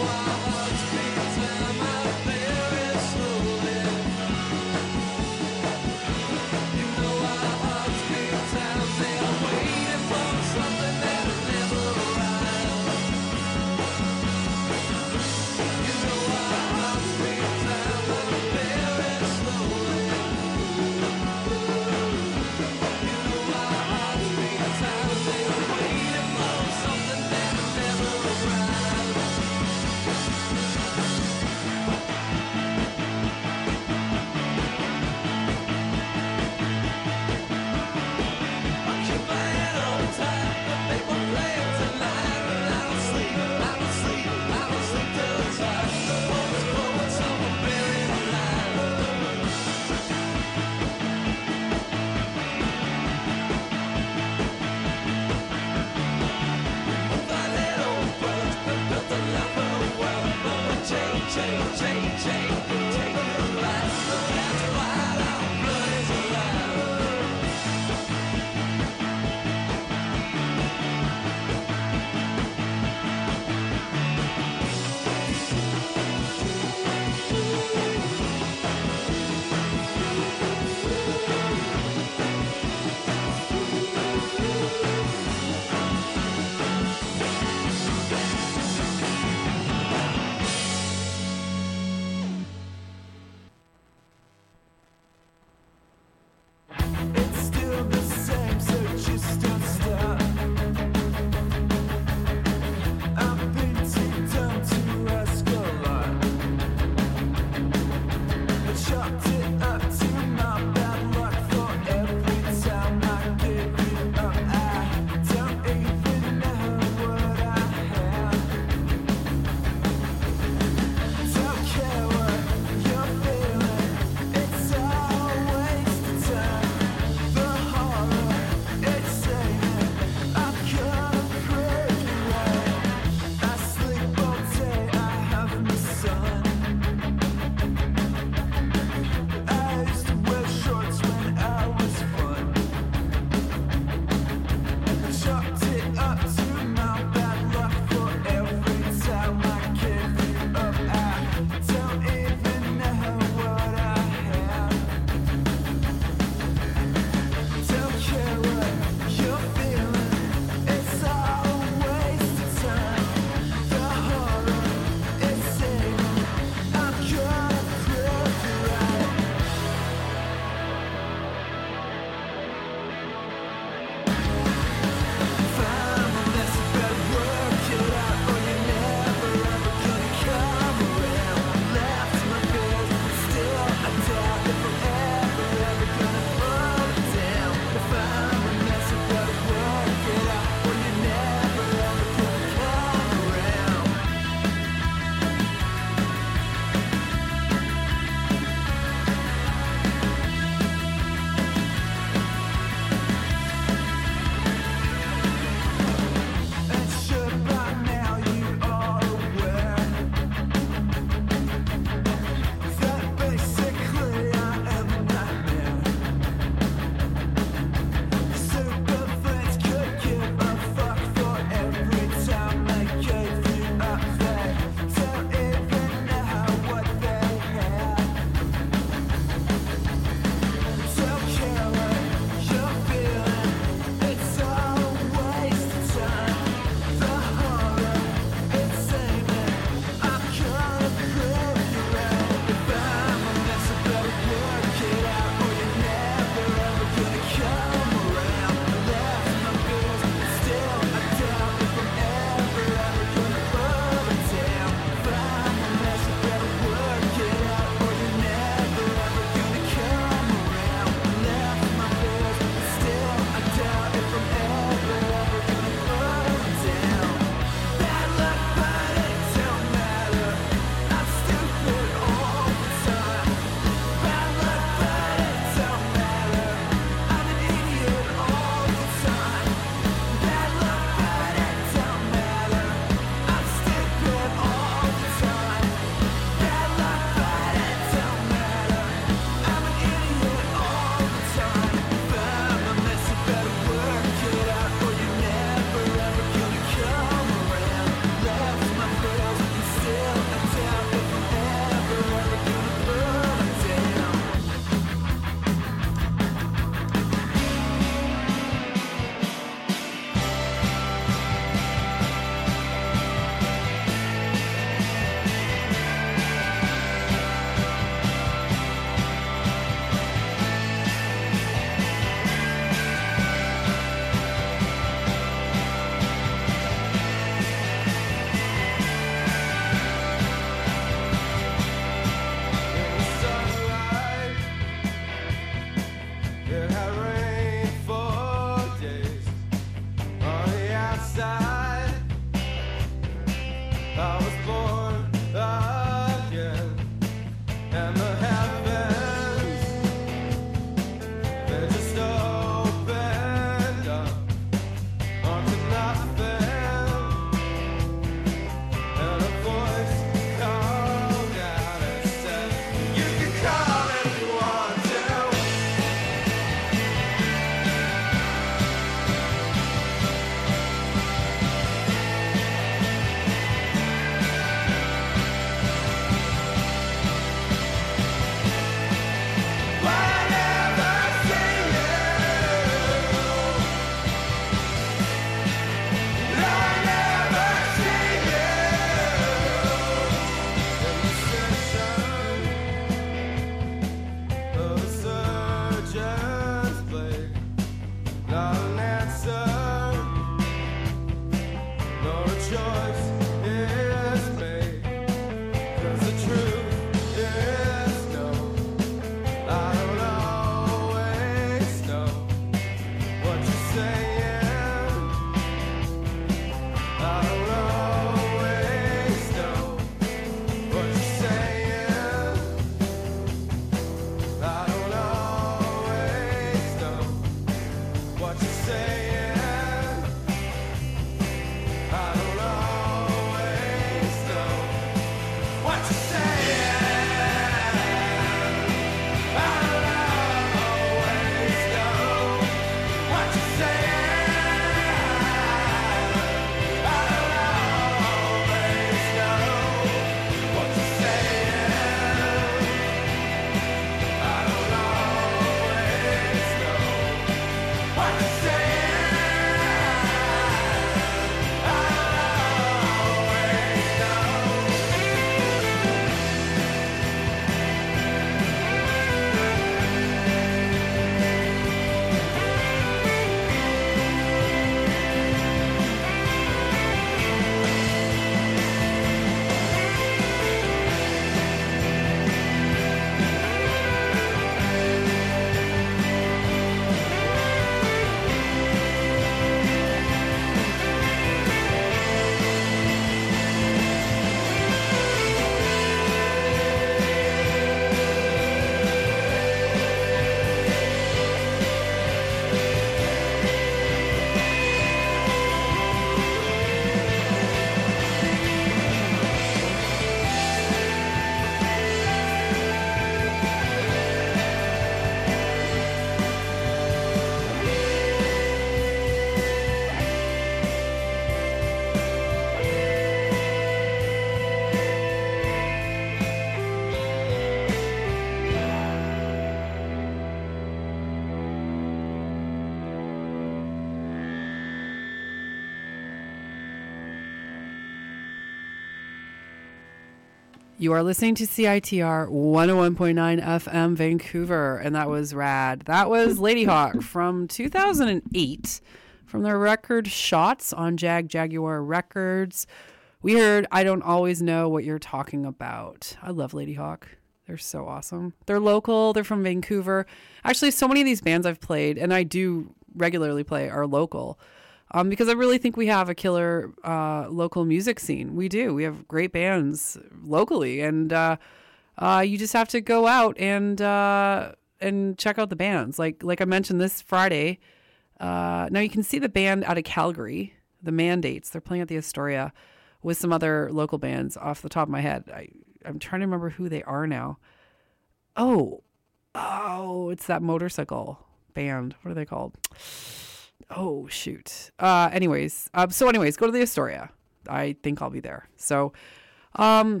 You are listening to CITR 101.9 FM Vancouver, and that was rad. That was Lady Hawk from 2008 from their record Shots on Jaguar Records. We heard I Don't Always Know What You're Talking About. I love Lady Hawk. They're so awesome. They're local. They're from Vancouver. Actually, so many of these bands I've played, and I do regularly play, are local. Because I really think we have a killer local music scene. We do. We have great bands locally, and you just have to go out and check out the bands. Like I mentioned this Friday. Now you can see the band out of Calgary, the Mandates. They're playing at the Astoria with some other local bands. Off the top of my head, I'm trying to remember who they are now. Oh, it's that motorcycle band. What are they called? Oh, shoot. Anyways, go to the Astoria. I think I'll be there. So, the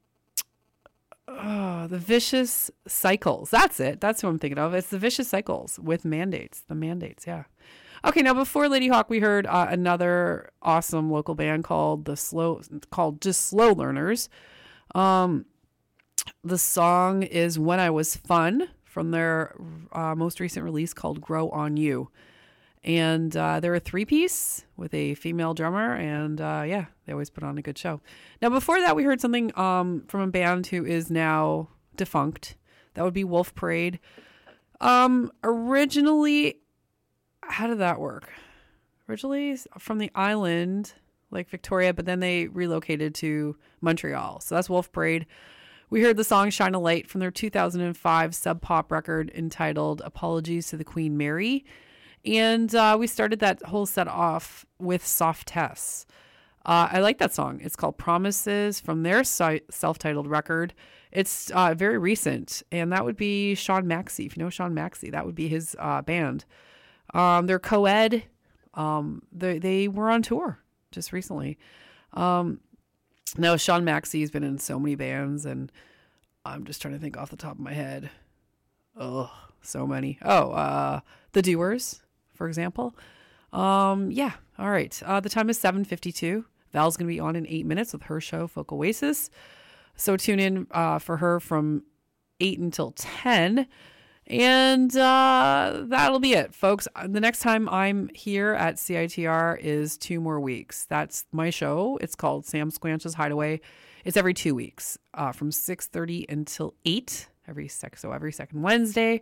Vicious Cycles. That's it. That's who I'm thinking of. It's the Vicious Cycles with Mandates. The Mandates, yeah. Okay, now before Lady Hawk, we heard another awesome local band called Just Slow Learners. The song is When I Was Fun from their most recent release called Grow On You. And they're a three-piece with a female drummer, and they always put on a good show. Now, before that, we heard something from a band who is now defunct. That would be Wolf Parade. Originally, how did that work? Originally from the island, like Victoria, but then they relocated to Montreal. So that's Wolf Parade. We heard the song Shine a Light from their 2005 sub-pop record entitled Apologies to the Queen Mary. And we started that whole set off with Soft Tess. I like that song. It's called Promises from their self-titled record. It's very recent, and that would be Sean Maxey. If you know Sean Maxey, that would be his band. They're co-ed. They were on tour just recently. Now, Sean Maxey's been in so many bands, and I'm just trying to think off the top of my head. Oh, so many. The Doers, for example. All right. The time is 7:52. Val's going to be on in 8 minutes with her show, Folk Oasis. So tune in for her from 8 until 10. And that'll be it, folks. The next time I'm here at CITR is 2 more weeks. That's my show. It's called Sam Squanch's Hideaway. It's every 2 weeks from 6:30 until 8 every second Wednesday.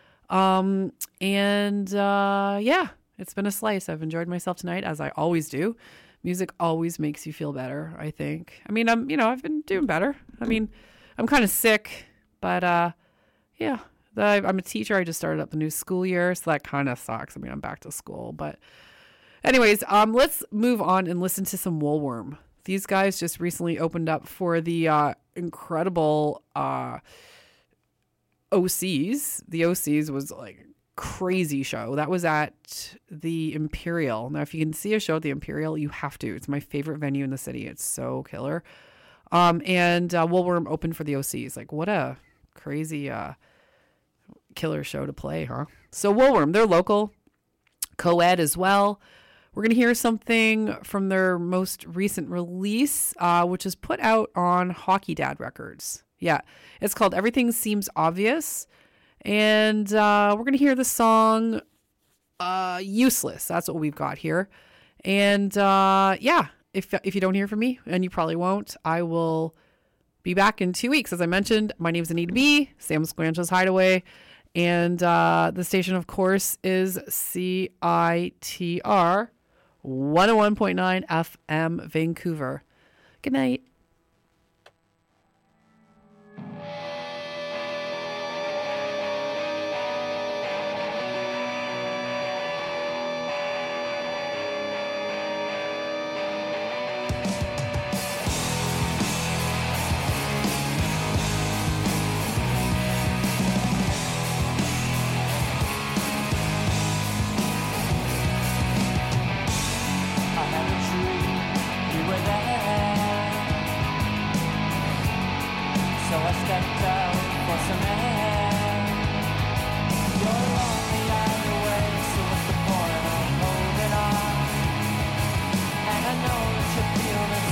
It's been a slice. I've enjoyed myself tonight, as I always do. Music always makes you feel better, I think. I mean, I've been doing better. I mean, I'm kind of sick, but I'm a teacher. I just started up the new school year, so that kind of sucks. I mean, I'm back to school, but anyways, let's move on and listen to some Woolworm. These guys just recently opened up for the incredible OCs. The OCs was like crazy show. That was at the Imperial. Now, if you can see a show at the Imperial, you have to. It's my favorite venue in the city. It's so killer. And Woolworm opened for the OCs. Like, what a crazy killer show to play, huh? So Woolworm, they're local, co-ed as well. We're going to hear something from their most recent release, which is put out on Hockey Dad Records. Yeah, it's called Everything Seems Obvious. And we're going to hear the song Useless. That's what we've got here. And if you don't hear from me, and you probably won't, I will be back in 2 weeks. As I mentioned, my name is Anita B., Sam Squanch's Hideaway. And the station, of course, is CITR 101.9 FM Vancouver. Good night. And I know that you feel the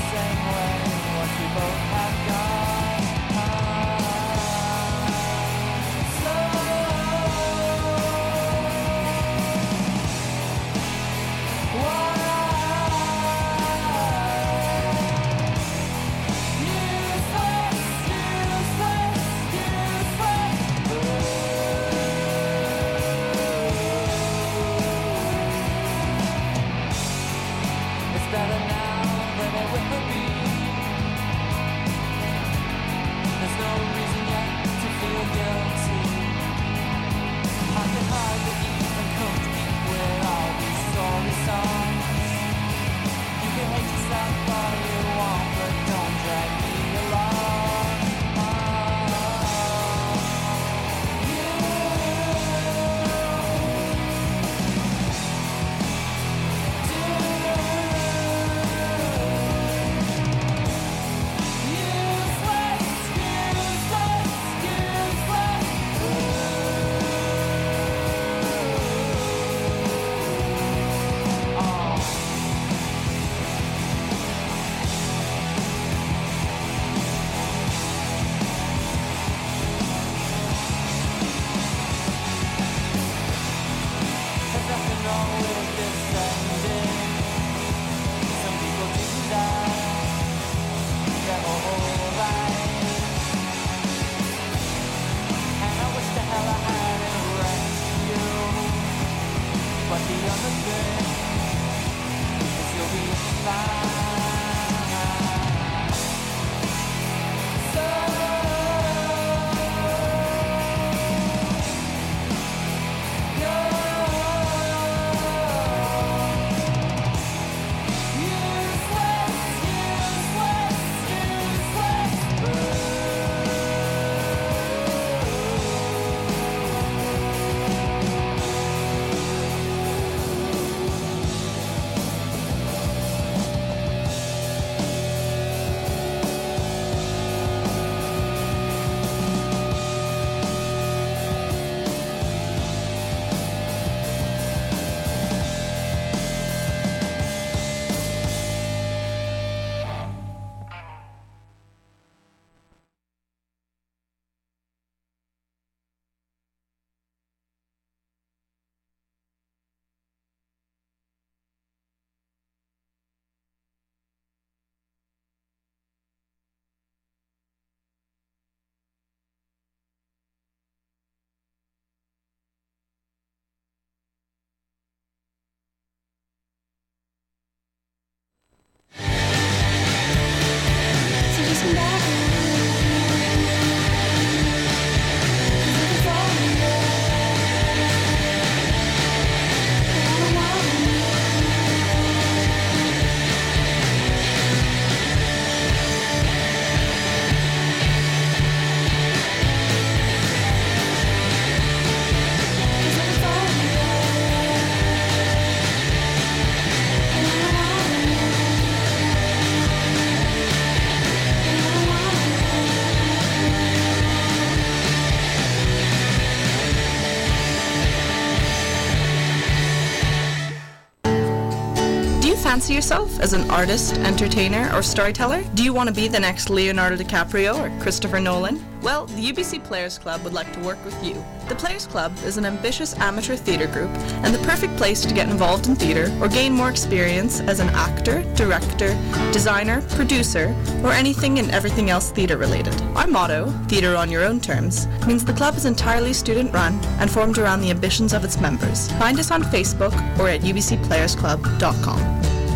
fancy yourself as an artist, entertainer, or storyteller? Do you want to be the next Leonardo DiCaprio or Christopher Nolan? Well, the UBC Players Club would like to work with you. The Players Club is an ambitious amateur theatre group and the perfect place to get involved in theatre or gain more experience as an actor, director, designer, producer, or anything and everything else theatre related. Our motto, Theatre on Your Own Terms, means the club is entirely student-run and formed around the ambitions of its members. Find us on Facebook or at ubcplayersclub.com.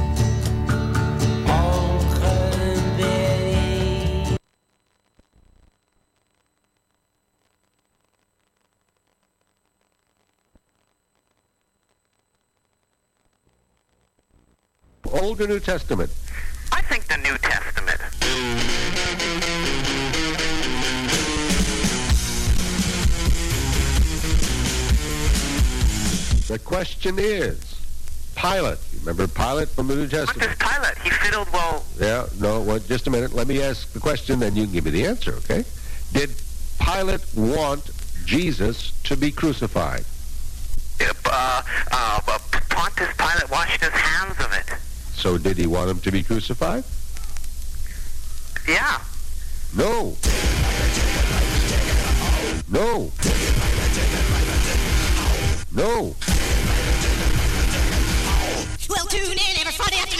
Old or New Testament? I think the New Testament. The question is, Pilate. You remember Pilate from the New Testament? What does Pilate? He fiddled well. Yeah, no, well, just a minute. Let me ask the question, then you can give me the answer, okay? Did Pilate want Jesus to be crucified? Pontius Pilate washed his hands of it. So did he want him to be crucified? Yeah. No. No. No. Well, tune in every Friday afternoon.